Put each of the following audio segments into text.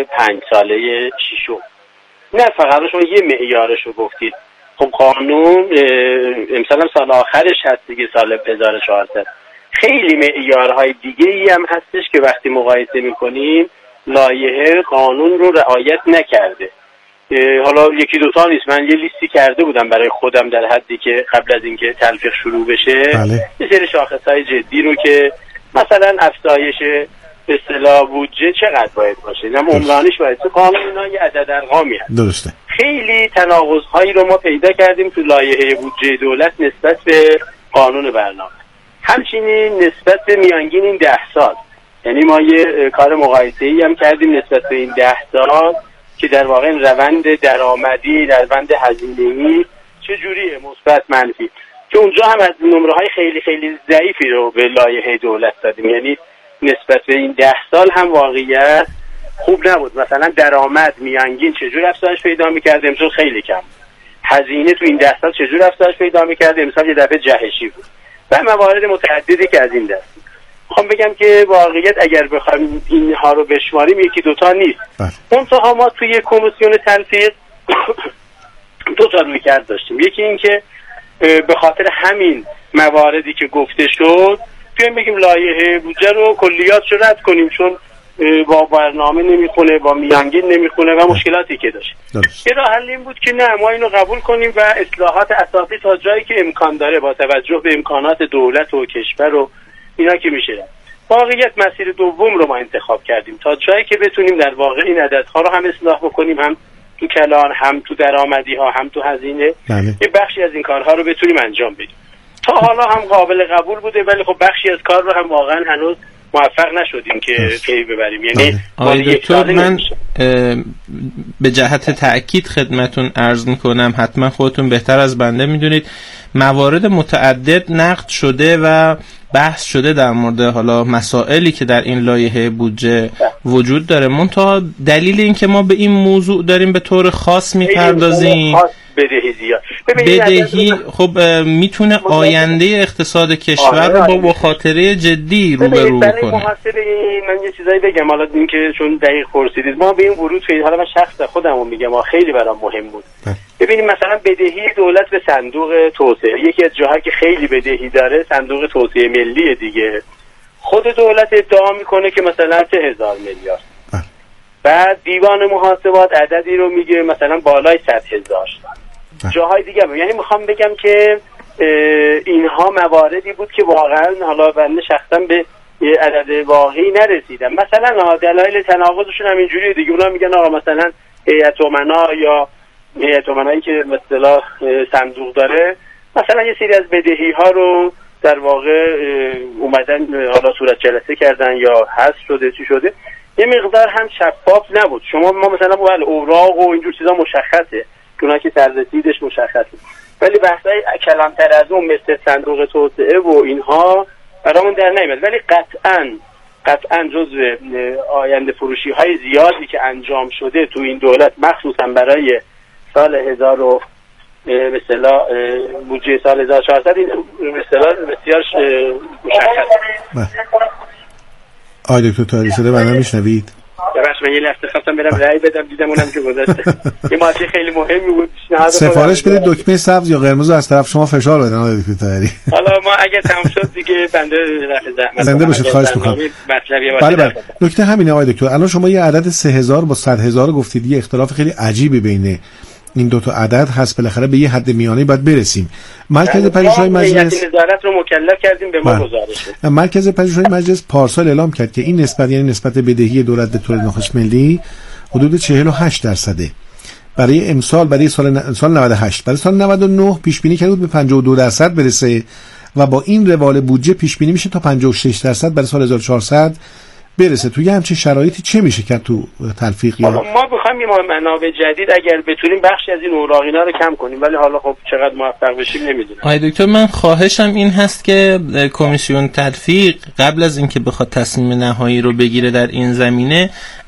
5 ساله ششم. نه فقط شما یه معیارش رو گفتید. خب قانون امسال هم سال آخرش هست دیگه، سال 1400. خیلی معیارهای دیگه ای هم هستش که وقتی مقایسه میکنیم لایحه قانون رو رعایت نکرده. حالا یکی دوتا نیست، من یه لیستی کرده بودم برای خودم در حدی که قبل از اینکه تلفیق شروع بشه یه سری شاخصهای جدی رو که مثلا افزایش به اصطلاح بودجه چقدر باید باشه، اینم عمرانیش باید تو قانون اینا یه عدد ارقامی هست. درسته. خیلی تناقض‌هایی رو ما پیدا کردیم تو لایحه بودجه دولت نسبت به قانون برنامه. همچنین نسبت به میانگین این 10 سال، یعنی ما یه کار مقایسه‌ای هم کردیم نسبت به این 10 سال که در واقع روند درآمدی، روند هزینه‌ای چجوریه، مثبت منفی، که اونجا هم از نمره‌های خیلی خیلی ضعیفی رو به لایحه دولت دادیم. یعنی نسبت به این 10 سال هم واقعیت خوب نبود. مثلا درآمد میانگین چجور افزایش پیدا می‌کرد، امسال خیلی کم. هزینه تو این 10 سال چجور افزایش پیدا می‌کرد، امسال یه دفعه جهشی بود. و موارد متعددی که از این دست. میخوام بگم که واقعیت اگر بخوایم اینها رو بشماریم یکی دوتا نیست. منتها ما توی کمیسیون تلفیق دو تا رویکرد داشتیم. یکی این که به خاطر همین مواردی که گفته شد بیایم بگیم لایحه بودجه رو کلیاتش رد کنیم، چون با برنامه نمیخونه، با میانگین نمیخونه و مشکلاتی که داشت. یه راه حل این بود که نه، ما اینو قبول کنیم و اصلاحات اساسی تا جایی که امکان داره با توجه به امکانات دولت و کشور و اینا که میشه. واقعیت مسیر دوم رو ما انتخاب کردیم تا جایی که بتونیم در واقع این عددها رو هم اصلاح بکنیم، هم تو کلان، هم تو درآمدی ها، هم تو هزینه. یه بخشی از این کارها رو بتونیم انجام بدیم. تا حالا هم قابل قبول بوده، ولی خب بخشی از کار رو هم واقعا هنوز موفق نشدیم که پی ببریم. یعنی آقای دکتر من به جهت تأکید خدمتون عرض میکنم، حتما خودتون بهتر از بنده میدونید موارد متعدد نقد شده و بحث شده در مورد حالا مسائلی که در این لایحه بودجه وجود داره. منتها دلیل این که ما به این موضوع داریم به طور خاص میپردازیم، بدهی خب میتونه آینده اقتصاد کشور رو با مخاطره جدی روبرو کنه. من یه چیزایی بگم، حالا این که چون دقیق پرسیدید، ما به این ورود شدیم. حالا من شخص خودمو میگم، خیلی برام مهم بود. ببینیم مثلا بدهی دولت به صندوق توسعه، یکی از جاهایی که خیلی بدهی داره صندوق توسعه ملی دیگه. خود دولت ادعا میکنه که مثلا 3000 میلیارد. بعد دیوان محاسبات عددی رو میگه مثلا بالای 100,000. جاهای دیگه یعنی میخوام بگم که اینها مواردی بود که واقعا حالا بنده شخصا به یه عدد واقعی نرسیدم. مثلا دلایل تناقضشون هم اینجوریه دیگه. اونا میگن آقا مثلا هیئت امنا یا هیئت امنایی که مثلا صندوق داره مثلا یه سری از بدهی ها رو در واقع اومدن حالا صورت جلسه کردن یا حذف شده چی شده، یه مقدار هم شفاف نبود. ما مثلا باید اوراق و اینجور چیزا مشخصه، اونا که سررسیدش مشخصه، ولی بحثای کلانتر از اون مثل صندوق توسعه و اینها برامون در نمیاد. ولی قطعاً جزو آینده فروشی های زیادی که انجام شده تو این دولت، مخصوصا برای سال 1000 به اصطلاح بودجه سال 1400، این به اصطلاح بسیار مشخصه. آقای دکتر طاهری صدا منو میشنوید؟ من یه لحظه خواستم برم رأی بدم، دیدم اونم که گذاشته. یه ماده خیلی مهمی بود. سفارش بدید دکمه سبز یا قرمز از طرف شما فشار بدن آقای دکتر طاهری. حالا ما اگه تمام شد دیگه بنده رفع زحمت. زنده باشید، خواهش می‌کنم. بله. نکته همینه آقای دکتر، الان شما یه عدد 3000 با 100,000 گفتید، یه اختلاف خیلی عجیبی بین این دو تا عدد هست. بالاخره به یه حد میانه‌ای باید برسیم. مرکز پژوهش‌های مجلس نظارت رو مکلف کردیم به ما گزارش. مرکز پژوهش‌های مجلس پارسال اعلام کرد که این نسبت، یعنی نسبت بدهی دولت به طور نخست ملی حدود 48%. برای امسال، برای سال 98، برای سال 99 پیش بینی کرد به 52% برسه و با این روال بودجه پیش بینی میشه تا 56% برای سال 1400 برسه. توی همچین شرایطی چه میشه کرد تو تلفیق؟ یا ما بخوایم یه منابع جدید اگر بتونیم بخشی از این اوراقینا رو کم کنیم، ولی حالا خب چقدر موفق بشیم نمیدونم. آقای دکتر من خواهشم این هست که کمیسیون تلفیق قبل از اینکه بخواد تصمیم نهایی رو بگیره در این زمینه،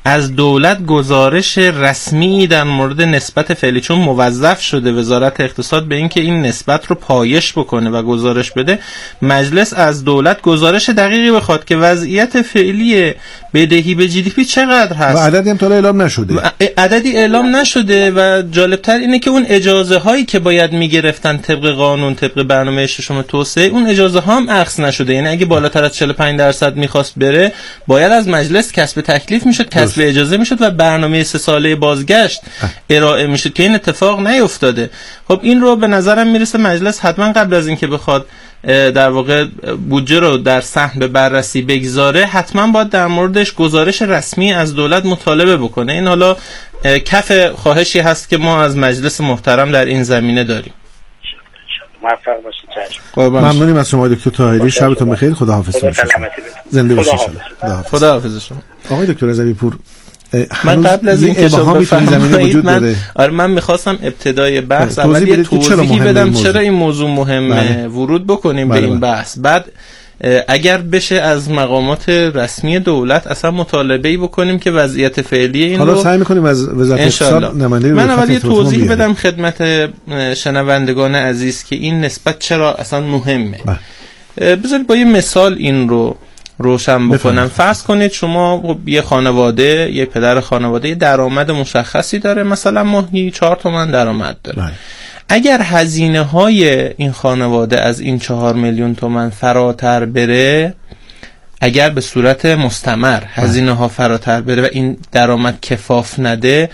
از دولت گزارش رسمی در مورد نسبت فعلی، چون موظف شده وزارت اقتصاد به این که این نسبت رو پایش بکنه و گزارش بده، مجلس از دولت گزارش دقیقی بخواد که وضعیت فعلی بدهی به جی دی پی چقدر هست. و عددی هم تا اعلام نشده. عددی اعلام نشده و جالبتر اینه که اون اجازه هایی که باید میگرفتن طبق قانون، طبق برنامه ششم توسعه، اون اجازه ها هم اخذ نشده. یعنی اگه بالاتر از 45% میخواست بره، باید از مجلس کسب تکلیف میشد، کسب اجازه میشد و برنامه 3 ساله بازگشت ارائه میشد که این اتفاق نیفتاده. خب این رو به نظرم میرسه مجلس حتما قبل از اینکه بخواد در واقع بودجه رو در صحن به بررسی بگذاره، حتما باید در موردش گزارش رسمی از دولت مطالبه بکنه. این حالا کف خواهشی هست که ما از مجلس محترم در این زمینه داریم. موفق باشید. ممنونیم از شما دکتر طاهری. شبتون بخیر. خداحافظ. زنده باشید. خداحافظ شما. آقای دکتر رضوی پور، من قبل از این که شما بفرمایید، من میخواستم ابتدای بحث اول یه توضیحی بدم چرا این موضوع مهمه، ورود بکنیم به این بحث. بعد اگر بشه از مقامات رسمی دولت اصلا مطالبه‌ای بکنیم که وضعیت فعلی این حالا سعی می‌کنیم از وزارت اقتصاد نماینده. من اول یه توضیح بدم خدمت شنوندگان عزیز که این نسبت چرا اصلا مهمه. بذارید با یه مثال این رو روشن بکنم. فرض کنید شما یه خانواده، یه پدر خانواده یه درآمد مشخصی داره، مثلا ماهی 4 تومن درآمد داره. اگر هزینه های این خانواده از این 4 میلیون تومان فراتر بره، اگر به صورت مستمر هزینه ها فراتر بره و این درآمد کفاف نده،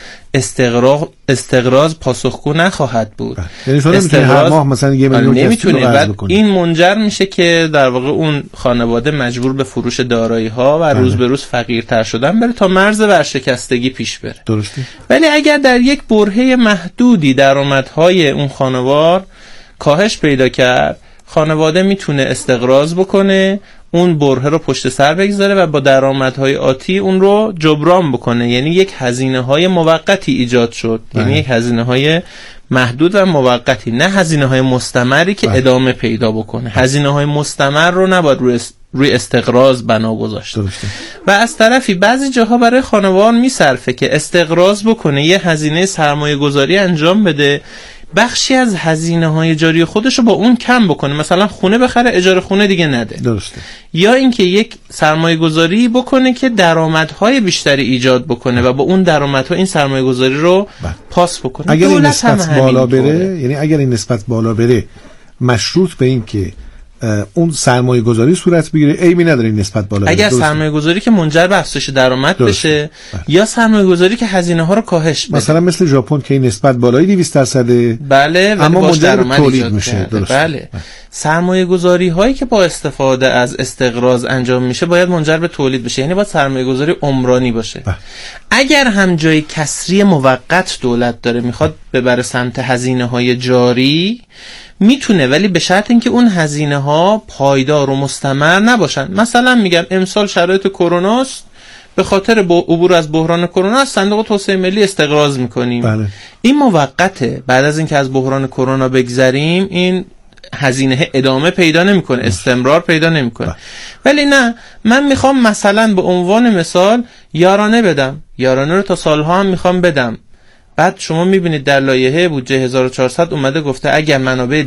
استقراض پاسخگو نخواهد بود. یعنی شما نمیتونه هر ماه مثلا 1 میلیون نمیتونه. این منجر میشه که در واقع اون خانواده مجبور به فروش دارایی ها و روز به روز فقیرتر شدن بره تا مرز ورشکستگی پیش بره. درسته. ولی اگر در یک برهه محدودی درآمدهای اون خانوار کاهش پیدا کرد، خانواده میتونه استقراض بکنه، اون برهه رو پشت سر بگذاره و با درآمدهای آتی اون رو جبران بکنه. یعنی یک هزینه‌های موقتی ایجاد شد. یعنی یک هزینه‌های محدود و موقتی، نه هزینه‌های مستمری که ادامه پیدا بکنه. هزینه‌های مستمر رو نباید روی استقراض بنا گذاشت. و از طرفی بعضی جاها برای خانوار میصرفه که استقراض بکنه، یه هزینه سرمایه گذاری انجام بده، بخشی از هزینه‌های جاری خودش رو با اون کم بکنه، مثلا خونه بخره، اجاره خونه دیگه نده. درسته. یا اینکه یک سرمایه گذاری بکنه که درآمدهای بیشتری ایجاد بکنه و با اون درآمدها این سرمایه گذاری رو پاس بکنه. اگر این نسبت بالا بره، یعنی اگر این نسبت بالا بره، مشروط به این که اون سرمایه گذاری صورت بگیره، ایمی نداره این نسبت بالا بره. اگر سرمایه گذاری که منجر به افزایش درآمد بشه، یا سرمایه گذاری که هزینه ها رو کاهش بده، مثلا مثل ژاپن که این نسبت بالایی 200%، بله، اما منجر به تولید میشه. بله. سرمایه گذاری هایی که با استفاده از استقراض انجام میشه باید منجر به تولید بشه، یعنی باید سرمایه گذاری عمرانی باشه. اگر هم جای کسری موقت دولت داره میخواد ببره سمت هزینه های جاری، میتونه، ولی به شرط اینکه اون هزینه ها پایدار و مستمر نباشن. مثلا میگم امسال شرایط کرونا است، به خاطر عبور از بحران کرونا از صندوق توسعه ملی استقراض میکنیم. بله. این موقته، بعد از اینکه از بحران کرونا بگذریم این هزینه ادامه پیدا نمیکنه، استمرار پیدا نمیکنه. ولی نه، من میخوام مثلا به عنوان مثال یارانه بدم، یارانه رو تا سالها هم میخوام بدم. بعد شما میبینید در لایحه بودجه 1400 اومده گفته اگر منابع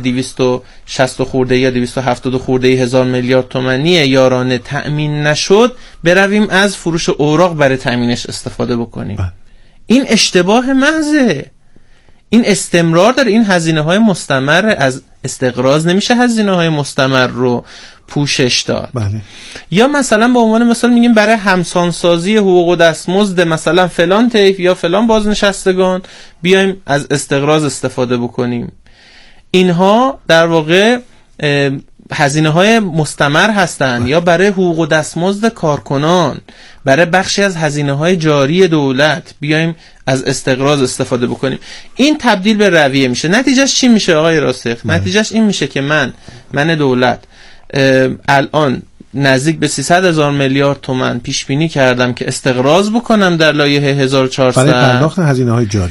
260 خورده یا 270 خورده هزار میلیارد تومانی یارانه تأمین نشد، برویم از فروش اوراق برای تأمینش استفاده بکنیم. این اشتباه محضه. این استمرار داره. این هزینه های مستمر، از استقراض نمیشه هزینه های مستمر رو پوشش داد. بله. یا مثلا به عنوان مثال میگیم برای همسانسازی حقوق و دستمزد مثلا فلان طیف یا فلان بازنشستگان بیایم از استقراض استفاده بکنیم. اینها در واقع هزینه های مستمر هستند. یا برای حقوق و دستمزد کارکنان، برای بخشی از هزینه های جاری دولت بیایم از استقراض استفاده بکنیم. این تبدیل به رویه میشه. نتیجهش چی میشه آقای راسخ؟ نتیجهش این میشه که من دولت الان نزدیک به 300,000 میلیارد تومان پیش بینی کردم که استقراض بکنم در لایحه 1400 برای پرداخت هزینه های جاری.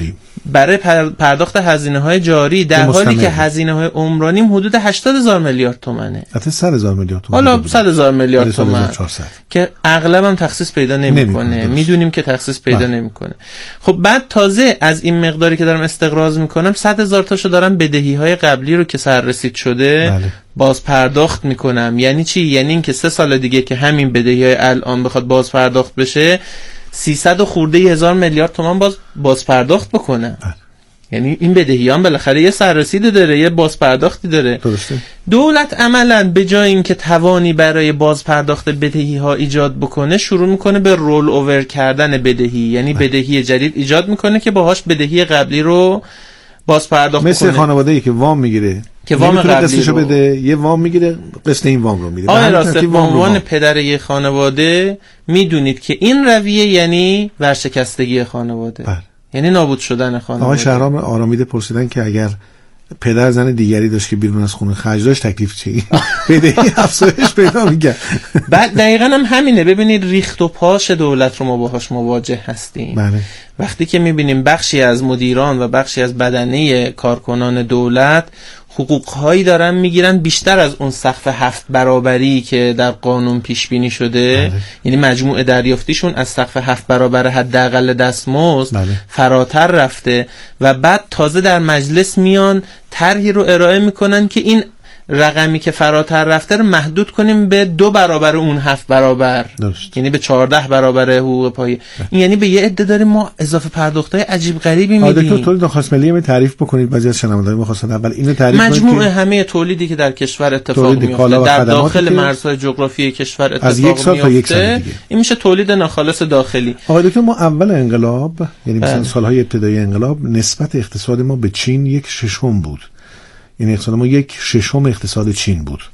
برای پرداخت هزینه‌های جاری، در حالی که هزینه‌های عمرانیم حدود 80,000 میلیارد تومنه. حتی 100,000 میلیارد تومان. حالا 100,000 میلیارد تومان که اغلب هم تخصیص پیدا نمی‌کنه. میدونیم که تخصیص پیدا نمی‌کنه. خب بعد تازه از این مقداری که دارم استقراض می‌کنم 100,000 تاشو دارم بدهی‌های قبلی رو که سررسید شده باز پرداخت می‌کنم. یعنی چی؟ یعنی اینکه 3 سال دیگه که همین بدهی‌های الان بخواد باز پرداخت بشه 300 و خورده هزار میلیارد تومان باز پرداخت بکنم. یعنی این بدهیان بالاخره یه سررسیدی داره، یه باز پرداختی داره. درسته. دولت عملاً به جای اینکه توانی برای باز پرداخت بدهی ها ایجاد بکنه شروع میکنه به رول اوور کردن بدهی، یعنی بدهی جدید ایجاد میکنه که باهاش بدهی قبلی رو باز پرداخت مثل بکنه. خانواده‌ای که وام میگیره که وام قبلی رو بده، یه وام میگیره قسط این وام رو میده. راسته به عنوان پدر یه خانواده میدونید که این رویه یعنی ورشکستگی خانواده. یعنی نابود شدن خانواده. آقای شهرام آرامیده پرسیدن که اگر پدر زن دیگری داشت که بیرون از خونه خرج داشت تکلیف چی؟ بدهی افزایش پیدا می‌کنه. بعد دقیقاً هم همینه. ببینید ریخت و پاش دولت رو ما باهاش مواجه هستیم. بله. وقتی که می‌بینیم بخشی از مدیران و بخشی از بدنه کارکنان دولت حقوق‌هایی دارن میگیرن بیشتر از اون سقف 7 برابری که در قانون پیش بینی شده. یعنی مجموع دریافتیشون از سقف 7 برابر حداقل دستمزد فراتر رفته و بعد تازه در مجلس میان طرحی رو ارائه میکنن که این رقمی که فراتر رفته رو محدود کنیم به 2 برابر اون 7 برابر. یعنی به 14 برابر حقوق پایه. این یعنی به یه عده داریم ما اضافه پرداخت‌های عجیب غریبی میدیم. دکتر تولید نخست ملی تعریف بکنید. بعضی از شنوندگان می‌خواستن اول اینو تعریف کنید. مجموع همه تولیدی که در کشور اتفاق میفته در داخل مرزهای جغرافیایی کشور اتفاق از یک سال تا یک سال دیگه این میشه تولید ناخالص داخلی. آقای دکتر ما اول انقلاب یعنی مثلا سال‌های ابتدایی انقلاب نسبت اقتصاد ما به چین 1/6 بود. یعنی اقتصاد ما 1/6 اقتصاد چین بود.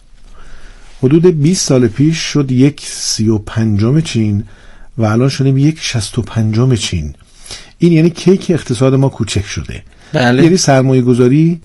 حدود 20 سال پیش شد 1/35 چین و الان شدیم 1/65 چین. این یعنی کیک اقتصاد ما کوچک شده. بله. یعنی سرمایه گذاری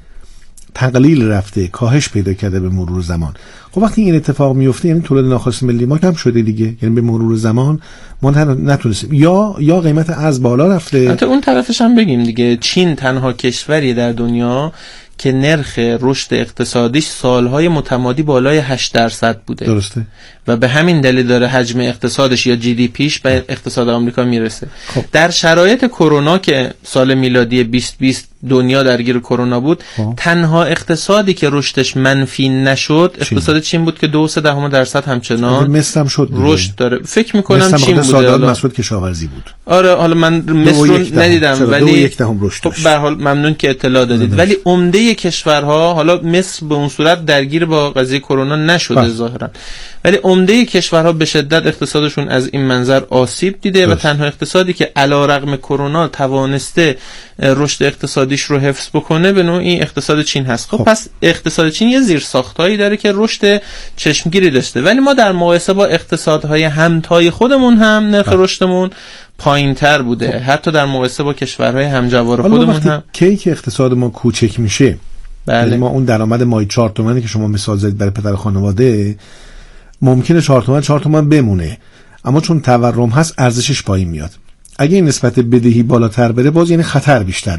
تقلیل رفته، کاهش پیدا کرده به مرور زمان. خب وقتی این اتفاق میفته یعنی تولید ناخالص ملی ما کم شده دیگه. یعنی به مرور زمان ما نتونستیم یا قیمت ارز بالا رفته. حتی اون طرفش هم بگیم دیگه، چین تنها کشوری در دنیا که نرخ رشد اقتصادیش سالهای متمادی بالای 8% بوده. درسته. و به همین دلیل داره حجم اقتصادش یا جی دی پیش به اقتصاد آمریکا میرسه. خب. در شرایط کرونا که سال میلادی 2020 دنیا درگیر کرونا بود، تنها اقتصادی که رشدش منفی نشد اقتصاد چین بود که 2.3% همچنان مصر هم شد رشد داره. فکر میکنم چین بوده. صادرات مسعود کشاورزی بود. آره حالا من مصر رو ندیدم ولی خب به هر حال ممنون که اطلاع دادید. ولی عمده کشورها، حالا مصر به اون صورت درگیر با قضیه کرونا نشده ظاهرا، ولی عمده کشورها به شدت اقتصادشون از این منظر آسیب دیده و تنها اقتصادی که علیرغم کرونا توانسته رشد اقتصادیش رو حفظ بکنه به نوعی اقتصاد چین هست. خب پس اقتصاد چین یه زیرساختایی داره که رشد چشمگیری داشته، ولی ما در مقایسه با اقتصادهای همتای خودمون هم نرخ رشدمون پایین‌تر بوده. حتی در مقایسه با کشورهای همجوار خودمون هم کیک اقتصاد ما کوچک میشه. بله. ما اون درآمد ماهی 4 تومانی که شما مثال زدید برای پدر خانواده ممکنه 4 تومن بمونه، اما چون تورم هست ارزشش پایین میاد. اگه این نسبت بدهی بالاتر بره باز یعنی خطر بیشتر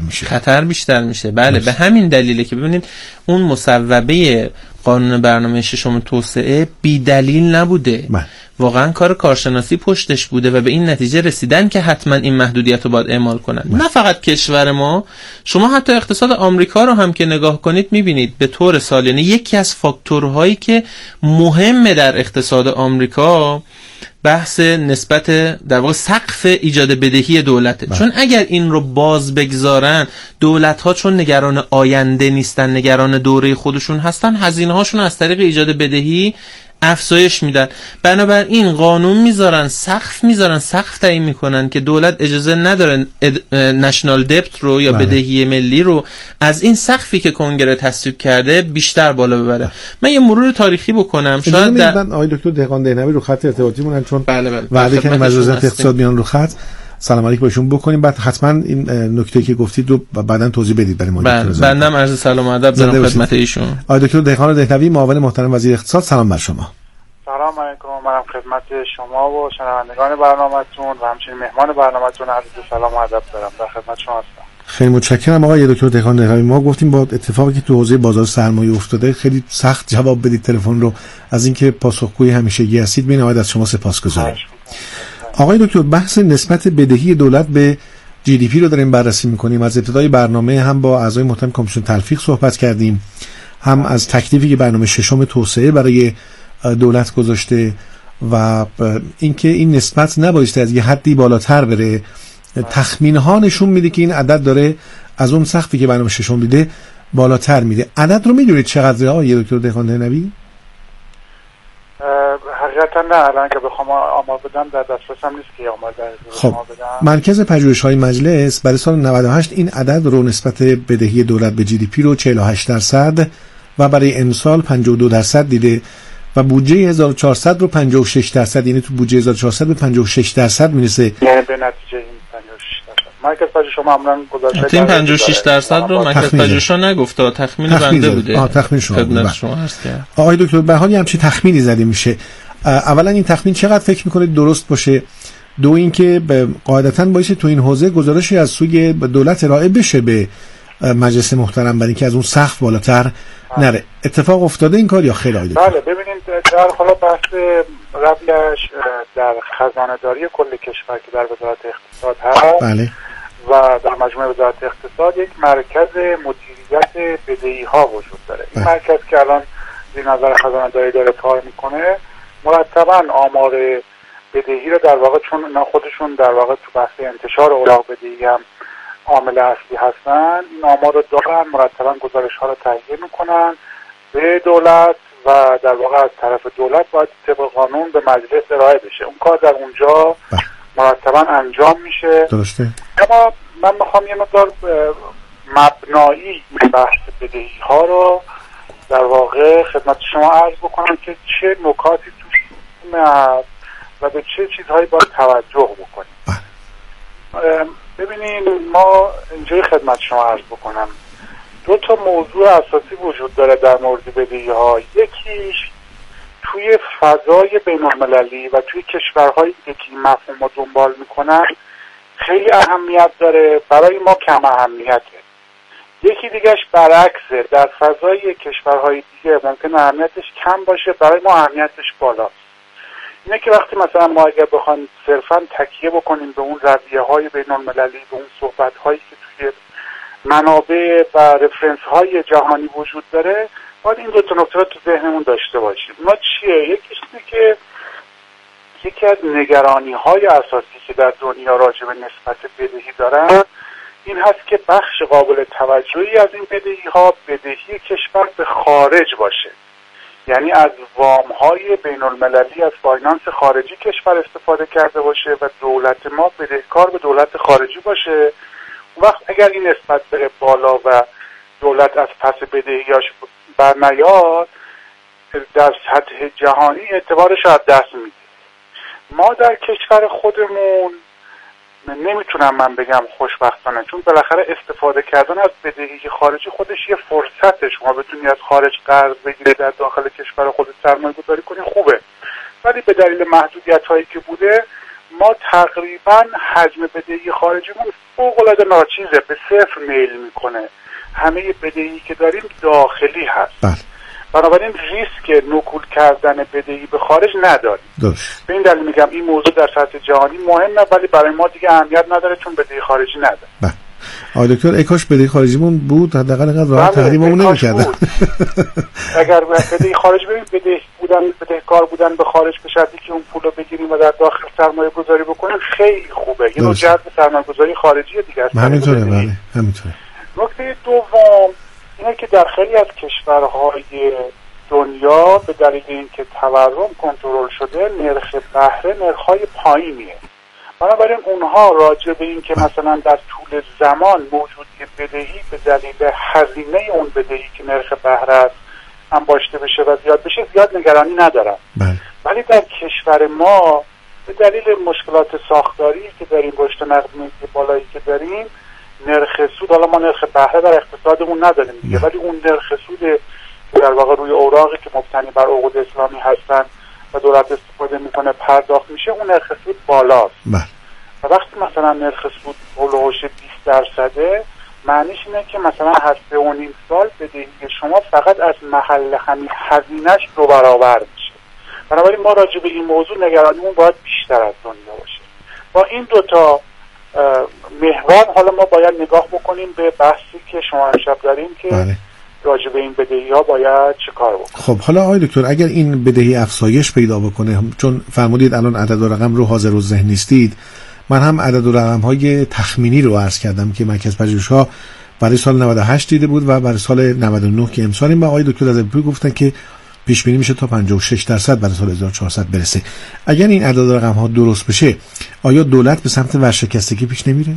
میشه. بله به همین دلیله که ببینید اون مصوبه قانون برنامه ششم توسعه بی دلیل نبوده. واقعا کار کارشناسی پشتش بوده و به این نتیجه رسیدن که حتما این محدودیت رو باید اعمال کنن. نه فقط کشور ما، شما حتی اقتصاد آمریکا رو هم که نگاه کنید میبینید به طور سالیانه یکی از فاکتورهایی که مهمه در اقتصاد آمریکا بحث نسبت در واقع سقف ایجاد بدهی دولته. چون اگر این رو باز بگذارن، دولت‌ها چون نگران آینده نیستن، نگران دوره خودشون هستن، هزینه‌هاشون از طریق ایجاد بدهی افزایش میدن. بنابراین قانون میذارن، سقف تعیین میکنن که دولت اجازه نداره نشنال دپت رو یا بدهی ملی رو از این سقفی که کنگره تصویب کرده بیشتر بالا ببره. من یه مرور تاریخی بکنم. شاید من آقای دکتر دهقان دهنوی رو خط ارتباطی مونن چون وعده کردن وزارت اقتصاد میان رو خط. سلام علیکم بهشون بکنیم، بعد حتما این نکته که گفتید رو بعداً توضیح بدید برای ما. بنده عرض سلام و ادب دارم خدمت ایشون. آقای دکتر دهقان دهنوی معاون محترم وزیر اقتصاد، سلام بر شما. سلام علیکم، منم خدمت شما و شنوندگان برنامه‌تون و همچنین مهمان برنامه‌تون عرض سلام و ادب دارم. در خدمت شما هستم. خیلی متشکرم آقای دکتر دهقان نقبی. ما گفتیم با اتفاقی که تو حوزه بازار سرمایه افتاده خیلی سخت جواب بدید تلفن رو، از اینکه پاسخگوی همیشگی هستید بنابراین از شما سپاسگزارم. آقای دکتر بحث نسبت بدهی دولت به جی دی پی رو داریم بررسی میکنیم. از ابتدای برنامه هم با اعضای محترم کمیسیون تلفیق صحبت کردیم، هم از تکلیفی که برنامه ششم توسعه برای دولت گذاشته و اینکه این نسبت نبایسته از یه حدی بالاتر بره. تخمین ها نشون میده که این عدد داره از اون سقفی که برنامه ششم دیده بالاتر میده. عدد رو میدونید چقدره آقای دکتر دهقان نبی؟ حقیقتا نه، الان که بخوام آمار بدم در دسترسم نیست که آمار در خب مرکز پژوهش‌های مجلس برای سال 98 این عدد رو نسبت بدهی دولت به جی دی پی رو 48% و برای امسال 52% دیده و بودجه 1400 رو 56%، یعنی تو بودجه 1400 به 56% میرسه. یعنی به نتیجه این 56%. مرکز پژوهش معمولاً گزارش این 56% رو مرکز پژوهش نگفته، تخمین بنده بوده. تخمین شما. شما هست که آقای دکتر به حالی همچین تخمینی زده میشه. اولا این تخمین چقدر فکر میکنید درست باشه؟ دو اینکه قاعدتاً باشه تو این حوزه گزارشی از سوی دولت ارائه بشه به مجلس محترم برای اینکه از اون سقف بالاتر نره. اتفاق افتاده این کار یا خیر آقای دکتر؟ بله ببینید در حالا بحث قبلش در خزانه داری کل کشور که در وزارت اقتصاد هست، بله، و در مجموعه وزارت اقتصاد یک مرکز مدیریت بدهی ها وجود داره. این مرکز که الان زیر نظر خزانه داری داره کار میکنه مرتبا آمار بدهی رو در واقع، چون اینا خودشون در واقع تو بحث انتشار اوراق بدهی هم عامل اصلی هستن، این آمار رو دارن، مرتبا گزارش ها رو تهیه میکنن به دولت و در واقع از طرف دولت باید طبق قانون به مجلس ارائه بشه. اون کار در اونجا مرتبا انجام میشه. درسته. اما من میخوام یه مقدار مبنایی این بحث بدهی ها رو در واقع خدمت شما عرض بکنم که چه نکاتی توش هست و به چه چیزهایی باید توجه بکنیم. ببینید ما اینجای خدمت شما عرض بکنم دو تا موضوع اساسی وجود داره در مورد بدهی ها. یکیش توی فضای بین المللی و توی کشورهایی که این مفهوم رو دنبال میکنن خیلی اهمیت داره، برای ما کم اهمیته. یکی دیگهش برعکسه، در فضای کشورهای دیگه ممکن اهمیتش کم باشه، برای ما اهمیتش بالاست. اینه که وقتی مثلا ما اگر بخوایم صرفا تکیه بکنیم به اون رویه‌های بین المللی، به اون صحبت‌هایی که توی منابع و رفرنس های جهانی وجود داره، باید این دو تا نکته رو تو ذهنمون داشته باشیم. ما چیه؟ یکیش اینه که یکی از نگرانی های اساسی که در دنیا راجع به نسبت بدهی دارن این هست که بخش قابل توجهی از این بدهی ها بدهی کشور به خارج باشه، یعنی از وام های بین المللی، از فاینانس خارجی کشور استفاده کرده باشه و دولت ما بدهکار به دولت خارجی باشه. وقت اگر این نسبت بره بالا و دولت از پس بدهیاش برنیاد، در سطح جهانی اعتبارش رو از دست میده. ما در کشور خودمون نمیتونم من بگم خوشبختانه، چون بالاخره استفاده کردن از بدهی خارجی خودش یه فرصته. شما بتونی از خارج قرض بگیری در داخل کشور خودت سرمایه گذاری کنی، خوبه، ولی به دلیل محدودیت هایی که بوده ما تقریبا حجم بدهی خارجیمون فوق‌العاده ناچیزه، به صفر میل میکنه. همه بدهی که داریم داخلی هست. بنابراین ریسک نکول کردن بدهی به خارج نداریم. به این دلیل میگم این موضوع در سطح جهانی مهمه، ولی برای ما دیگه اهمیت نداره چون بدهی خارجی نداره. آقای دکتر اکاش بدهی خارجیمون بود، حداقل اینقدر راحت تحریممون نمی‌کردن. اگر بدهی خارجی ببین بدهکار بودن به خارج به شرطی که اون پولو بگیریم و در داخل سرمایه گذاری بکنیم خیلی خوبه. اینو جذب سرمایه گذاری خارجی دیگه است. همینطوره. بله همینطوره. نکته دوم اینه که در خیلی از کشورهای دنیا به دلیل اینکه تورم کنترل شده نرخ بهره نرخ‌های پایینیه. بنابراین اونها راجع به این که مثلا در طول زمان موجودی بدهی به دلیل هزینه اون بدهی که نرخ بهره است انباشته بشه و زیاد بشه زیاد نگرانی ندارن. ولی در کشور ما به دلیل مشکلات ساختاری که داریم، رشد نقدی بالایی که داریم، نرخ سود، حالا ما نرخ بهره در اقتصادمون نداریم دیگه، ولی اون نرخ سود که در واقع روی اوراقی که مبتنی بر عقود اسلامی هستن و دولت استفاده میکنه پرداخت میشه، اون نرخ سود بالاست. و وقتی مثلا نرخ سود هولوش 20%، معنیش اینه که مثلا هر 3.5 سال بدهی شما فقط از محل همین هزینه‌اش 2 برابر میشه. بنابراین ما راجع به این موضوع نگرانیمون باید بیشتر از دنیا باشه. با این دوتا محور حالا ما باید نگاه بکنیم به بحثی که شما امشب داریم که بله. راجع به این بدهی ها باید چه کار بکنیم. خب حالا آقای دکتر اگر این بدهی افزایش پیدا بکنه، چون فرمودید الان عدد و رقم رو حاضر الذهن نیستید، من هم عدد و رقم های تخمینی رو عرض کردم که مرکز پژوهش‌ها برای سال 98 دیده بود و برای سال 99 که امسالیم، و آقای دکتر از ابتدا گفتن که پیش بینی میشه تا 56% برای سال 1400 برسه. اگر این عدد و رقم ها درست بشه، آیا دولت به سمت ورشکستگی پیش نمیره؟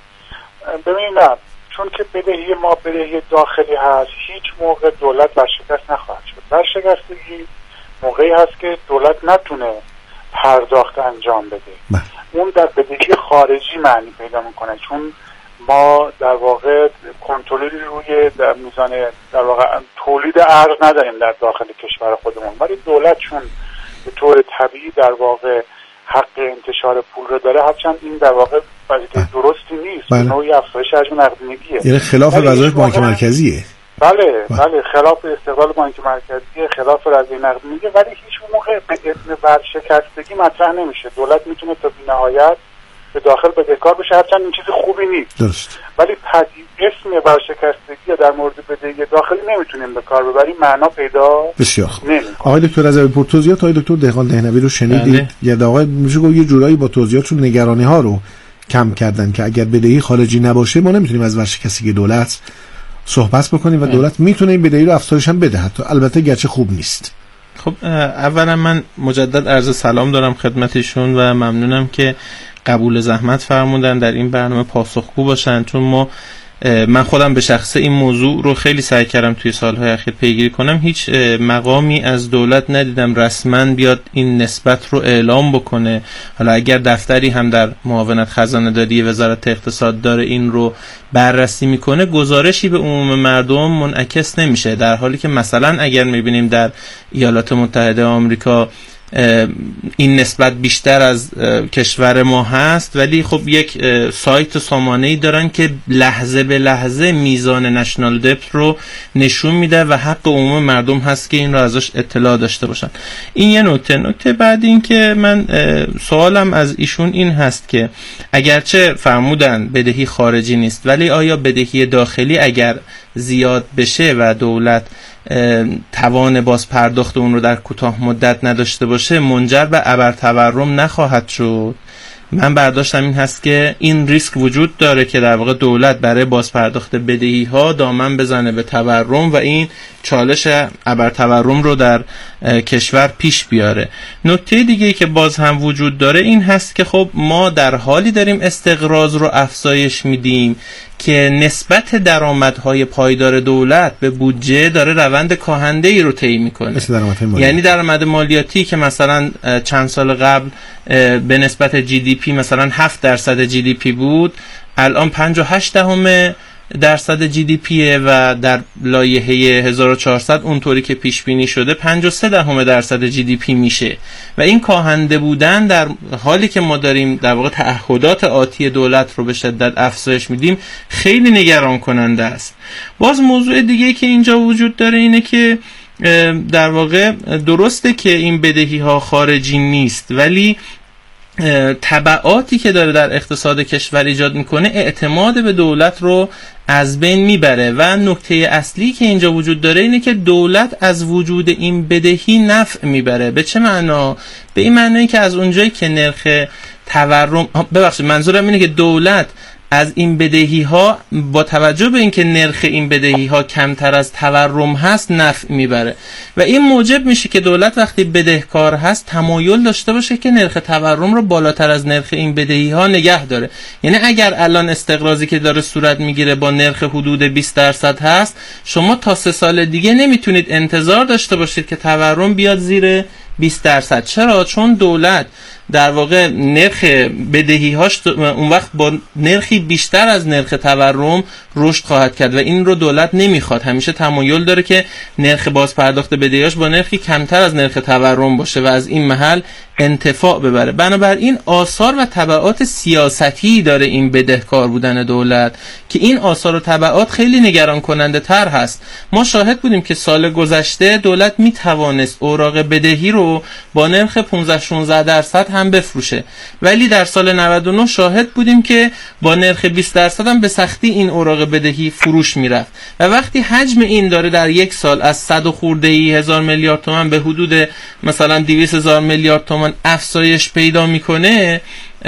ببینید نه، چون که بدهی ما بدهی داخلی هست، هیچ موقع دولت ورشکست نخواهد شد. ورشکستگی موقعی هست که دولت نتونه پرداخت انجام بده. اون در بدهی خارجی معنی پیدا میکنه، چون ما در واقع کنترلی روی در میزان در واقع تولید ارز نداریم در داخل کشور خودمون، ولی دولت چون به طور طبیعی در واقع حق انتشار پول رو داره، هرچند این در واقع وضعیت درستی نیست، نوعی افزایش حجم نقدینگیه، یعنی خلاف وظایف بانک مرکزیه. بله خلاف استقلال بانک مرکزی، خلاف رضای نقدینگی، ولی هیچ موقع به اسم ورشکستگی مطرح نمیشه. دولت میتونه تا بی‌نهایت به داخل بدهکار بشه، هرچند این چیز خوبی نیست. درست. ولی اسم ورشکستگی در مورد بدهی داخلی نمیتونیم به کار ببریم، معنا پیدا بسیار خوب. آقای دکتر از توضیحات آقای دکتر دهقان دهنوی رو شنیدید؟ یا آقای میشه گفت یه جورایی با توضیحاتشون نگرانی ها رو کم کردن که اگر بدهی خارجی نباشه ما نمیتونیم از ورشکستگی دولت صحبت بکنیم و دولت میتونه این بدهی رو افزایش هم بده، حتی البته گرچه خوب نیست. خب اولا من مجدد عرض سلام دارم خدمتشون و ممنونم که قبول زحمت فرمودن در این برنامه پاسخگو باشن، چون من خودم به شخصه این موضوع رو خیلی سعی کردم توی سالهای اخیر پیگیری کنم. هیچ مقامی از دولت ندیدم رسما بیاد این نسبت رو اعلام بکنه. حالا اگر دفتری هم در معاونت خزانه داری وزارت اقتصاد داره این رو بررسی میکنه، گزارشی به عموم مردم منعکس نمیشه، در حالی که مثلا اگر میبینیم در ایالات متحده آمریکا این نسبت بیشتر از کشور ما هست، ولی خب یک سایت سامانه‌ای دارن که لحظه به لحظه میزان نشنال دپت رو نشون میده و حق عموم مردم هست که این رو ازش اطلاع داشته باشن. این یه نکته. بعد این که من سوالم از ایشون این هست که اگرچه فرمودن بدهی خارجی نیست، ولی آیا بدهی داخلی اگر زیاد بشه و دولت توان باز پرداخت اون رو در کوتاه مدت نداشته باشه منجر به ابرتورم نخواهد شد؟ من برداشتم این هست که این ریسک وجود داره که در واقع دولت برای باز پرداخت بدهی ها دامن بزنه به تورم و این چالش ابرتورم رو در کشور پیش بیاره. نکته دیگه‌ای که باز هم وجود داره این هست که خب ما در حالی داریم استقراض رو افزایش میدیم که نسبت درآمدهای پایدار دولت به بودجه داره روند کاهنده‌ای رو طی میکنه. یعنی درآمد مالیاتی که مثلا چند سال قبل به نسبت جی دی پی مثلا 7% جی دی پی بود، الان 58% جی دی پیه و در لایحه 1400 اونطوری که پیش بینی شده 53% جی دی پی میشه و این کاهنده بودن در حالی که ما داریم در واقع تعهدات آتی دولت رو به شدت افزایش میدیم خیلی نگران کننده است. باز موضوع دیگه که اینجا وجود داره اینه که در واقع درسته که این بدهی ها خارجی نیست، ولی تبعاتی که داره در اقتصاد کشور ایجاد میکنه اعتماد به دولت رو از بین میبره و نکته اصلی که اینجا وجود داره اینه که دولت از وجود این بدهی نفع میبره. به چه معنا؟ به این معنی که از اونجایی که نرخ تورم منظورم اینه که دولت از این بدهی ها با توجه به اینکه نرخ این بدهی ها کمتر از تورم هست نفع میبره و این موجب میشه که دولت وقتی بدهکار هست تمایل داشته باشه که نرخ تورم رو بالاتر از نرخ این بدهی ها نگه داره. یعنی اگر الان استقراضی که داره صورت میگیره با نرخ حدود 20% هست، شما تا 3 سال دیگه نمیتونید انتظار داشته باشید که تورم بیاد زیر 20%. چرا؟ چون دولت در واقع نرخ بدهی‌هاش اون وقت با نرخی بیشتر از نرخ تورم رشد خواهد کرد و این رو دولت نمیخواد. همیشه تمایل داره که نرخ بازپرداخت بدهی‌هاش با نرخی کمتر از نرخ تورم باشه و از این محل انتفاع ببره. بنابراین آثار و تبعات سیاستی داره این بدهکار بودن دولت که این آثار و تبعات خیلی نگران کننده تر هست. ما شاهد بودیم که سال گذشته دولت می توانست اوراق بدهی رو با نرخ 15-16% هم بفروشه، ولی در سال 99 شاهد بودیم که با نرخ 20% هم به سختی این اوراق بدهی فروش میرفت و وقتی حجم این داره در یک سال از 100 و خورده هزار میلیارد تومان به حدود مثلا 200,000 میلیارد تومان افزایش پیدا میکنه،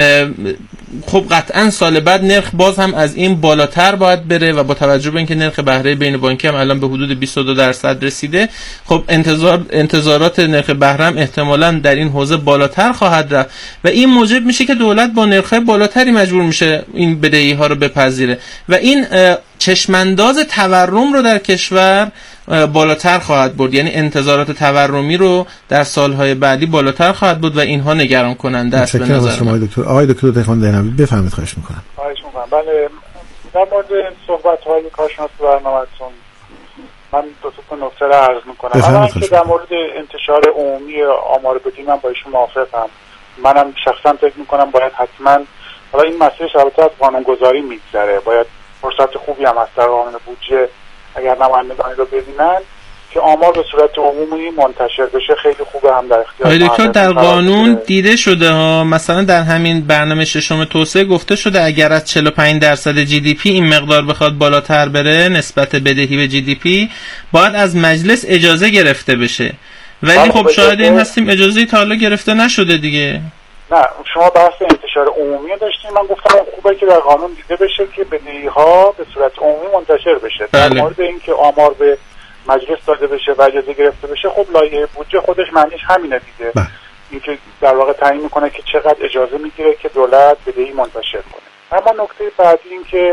خب قطعا سال بعد نرخ باز هم از این بالاتر باید بره و با توجه به اینکه نرخ بهره بین بانکی هم الان به حدود 22% رسیده، خب انتظارات نرخ بهره هم احتمالاً در این حوزه بالاتر خواهد رفت و این موجب میشه که دولت با نرخ‌های بالاتری مجبور میشه این بدهی ها رو بپذیره و این چشمانداز تورم رو در کشور بالاتر خواهد برد. یعنی انتظارات تورمی رو در سالهای بعدی بالاتر خواهد بود و اینها نگران کننده است به نظر من. آقای دکتر تهران دهنوی بفرمایید. خواهش میکنم. بله، در مورد صحبت‌های کارشناس برنامه‌تون من دو تا نکته را عرض میکنم. اولا که در مورد انتشار عمومی آمار بدهی من با ایشون موافقم. منم شخصا فکر میکنم باید حتما، حالا این مسئله البته از قانونگذاری میگذره، باید فرصت خوبی هم از در قانون بودجه اگر نمایندگانی رو ببینن که آمار به صورت عمومی منتشر بشه خیلی خوبه. هم در اختیار دکتر در قانون دیده شده ها، مثلا در همین برنامه ششم توسعه گفته شده اگر از 45% جی دی پی این مقدار بخواد بالاتر بره نسبت بدهی به جی دی پی باید از مجلس اجازه گرفته بشه، ولی خب شاید این هستیم اجازه تا حالا گرفته نشده دیگه. نه، شما بحث انتشار عمومی داشتیم، من گفتم خوبه که در قانون دیده بشه که بدهی ها به صورت عمومی منتشر بشه. در مورد اینکه آمار به مجلس داده بشه و اجازه گرفته بشه، خب لایحه بودجه خودش معنیش همینه دیگه، اینکه در واقع تعیین میکنه که چقدر اجازه میگیره که دولت بدهی منتشر کنه. اما نکته بعدی این که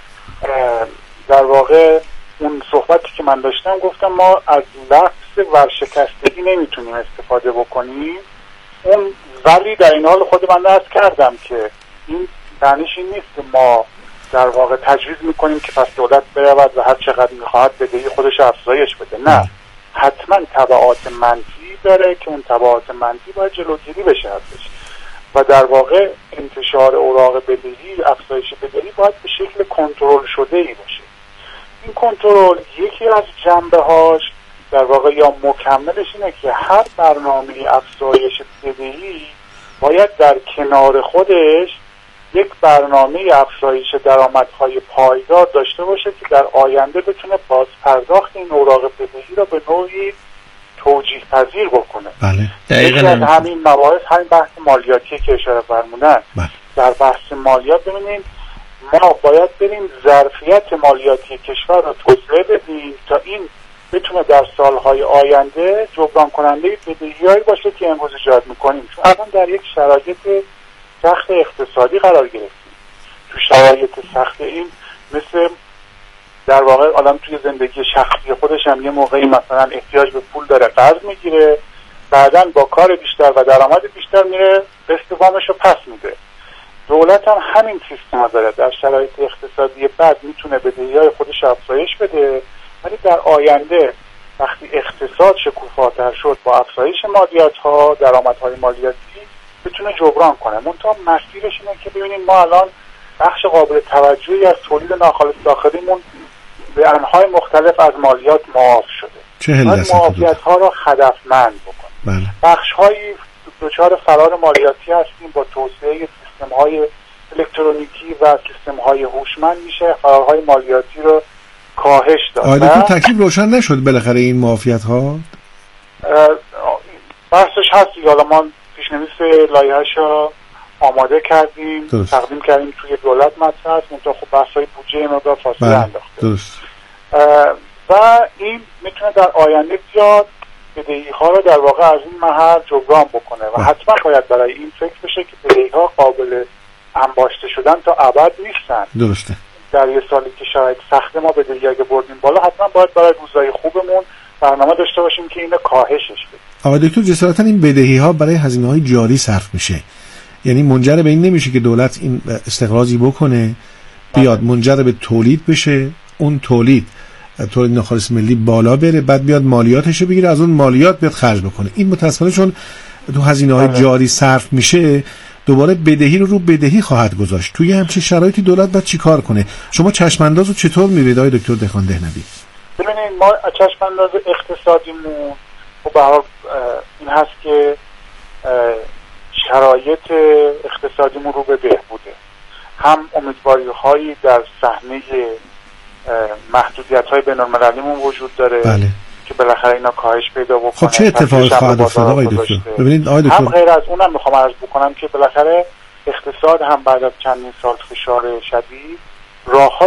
در واقع اون صحبتی که من داشتم گفتم ما از لفظ ورشکستگی نمیتونیم استفاده بکنیم، اون ولی در این حال خود من عرض کردم که این معنیش این نیست که ما در واقع تجویز میکنیم که پس دولت برود و هر چقدر میخواهد بدهی خودش افزایش بده. نه، حتما تبعات منفی داره که اون تبعات منفی باید جلوگیری بشه ازش و در واقع انتشار اوراق بدهی، افزایش بدهی باید به شکل کنترل شده ای باشه. این کنترل یکی از جنبه‌هاش در واقع یا مکملش اینه که هر برنامه افزایش بدهی باید در کنار خودش یک برنامه افزایش درآمدهای پایدار داشته باشه که در آینده بتونه بازپرداخت این اوراق بدهی را به نوعی توجیه پذیر بکنه. بله. یکی از همین مباحث همین بحث مالیاتی که اشاره فرمودن. در بحث مالیات ببینید ما باید بریم ظرفیت مالیاتی کشور را توسعه بدیم تا این بتونه در سالهای آینده جبران کننده بدهی‌هایی باشه که امروز ایجاد می‌کنیم. چون الان در یک شرایط سخت اقتصادی قرار گرفتیم. تو شرایط سخت این مثل در واقع آدم توی زندگی شخصی خودش هم یه موقعی مثلا احتیاج به پول داره قرض میگیره، بعداً با کار بیشتر و درآمد بیشتر میره استوامش رو پس میده. دولت هم همین سیستم داره، در شرایط اقتصادی بد میتونه بدهی‌های خودش افزایش بده، ولی در آینده وقتی اقتصاد شکوفاتر شد با افزایش مالیات‌ها، درآمدهای مالیاتی بتونه جبران کنه. منتها مسئلهش اینه که ببینید ما الان بخش قابل توجهی از تولید ناخالص داخلیمون به انواع مختلف از مالیات معاف شده. باید معافیت‌ها رو هدفمند بکنیم. بخش‌هایی دچار فرار مالیاتی هستیم، با توسعه سیستم‌های الکترونیکی و سیستم‌های هوشمند میشه فرارهای مالیاتی رو کاهش داد. آیا تکلیف روشن نشد بالاخره این معافیت‌ها؟ بحثش هست دیگه. حالا ما پیشنویس لایحه‌شو آماده کردیم، تقدیم کردیم توی دولت مطرح است، منتها خب بحث‌های بودجه مقدار فاصله انداخته. درست. و این میتونه در آینده بیاد بدهی‌ها رو در واقع از این محل جبران بکنه و حتما باید برای این فکر بشه که بدهی‌ها قابل انباشته شدن تا ابد نیستن. درسته. در یه سالی که شاید سخت ما بدهی اگه بردیم بالا، حتما باید برای روزای خوبمون برنامه داشته باشیم که اینو کاهشش بدیم. آقای دکتر جسارتا این بدهی ها برای هزینه های جاری صرف میشه، یعنی منجر به این نمیشه که دولت این استقراضی بکنه بیاد منجر به تولید بشه، اون تولید ناخالص ملی بالا بره، بعد بیاد مالیاتش بگیره، از اون مالیات بیاد خرج بکنه. این متأسفانه چون تو هزینه های جاری صرف میشه دوباره بدهی رو بدهی خواهد گذاشت. توی همچین شرایطی دولت باید چیکار کنه؟ شما چشمانداز رو چطور می‌بینید آقای دکتر دهقان دهنوی؟ ببینید ما چشمانداز اقتصادیمون به هر این هست که شرایط اقتصادیمون رو به بهبوده، هم امیدواری‌هایی در صحنه محدودیت‌های بین‌المللیمون وجود داره. بله. که بالاخره اینا کاهش پیدا بکنه. خب چه اتفاقی خواهد افتاد آقای دکتر؟ ببینید آقای دکتر، هم غیر از اونم میخوام عرض بکنم که بالاخره اقتصاد هم بعد از چندین سال فشار شدید راه